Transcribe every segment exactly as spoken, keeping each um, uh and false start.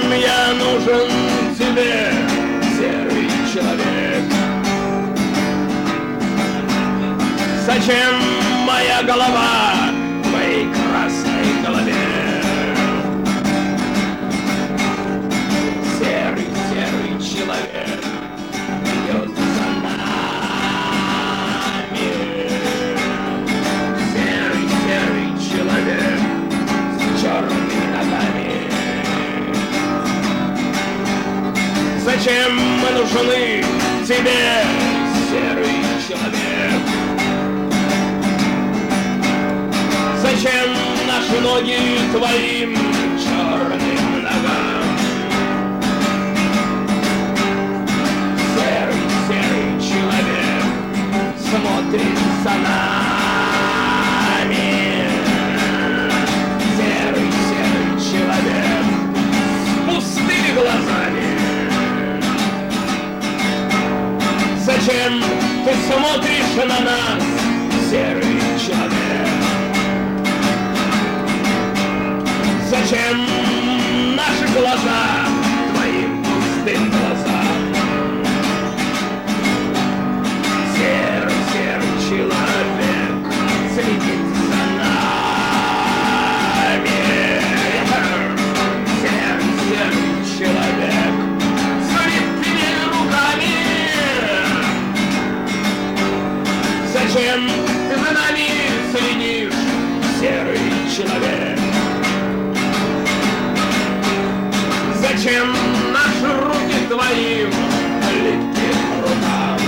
я нужен тебе, серый человек? Зачем моя голова в твоей красной голове? Серый, серый человек идет за нами. Серый, серый человек с черными ногами. Зачем мы нужны тебе, серый человек? Зачем наши ноги твоим черным ногам? Серый, серый человек смотрит за нами. Серый, серый человек с пустыми глазами. Зачем ты смотришь на нас, серый человек? Зачем наши глаза твоим пустым глазам? Серый, серый человек следит за нами. Серый, серый человек с липкими руками. Зачем ты за нами следишь, серый человек? Зачем наши руки твоим липким рукам?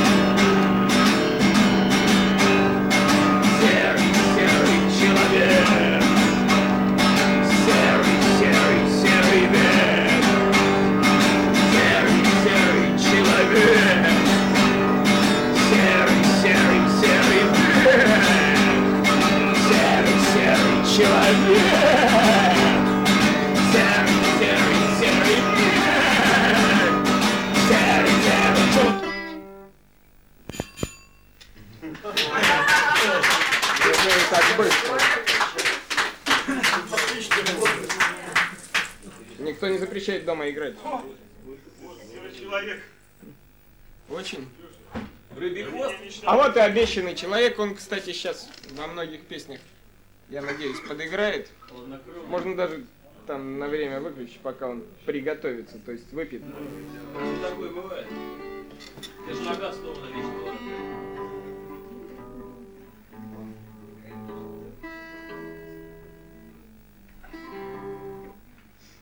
Серый, серый человек, серый, серый, серый век, серый, серый человек, серый, серый, серый век, серый, серый человек. Никто не запрещает дома играть. Человек. Очень. Рыбий хвост. А вот и обещанный человек, он, кстати, сейчас во многих песнях, я надеюсь, подыграет. Можно даже там на время выключить, пока он приготовится, то есть выпьет. Такое бывает. Я же нога снова на весь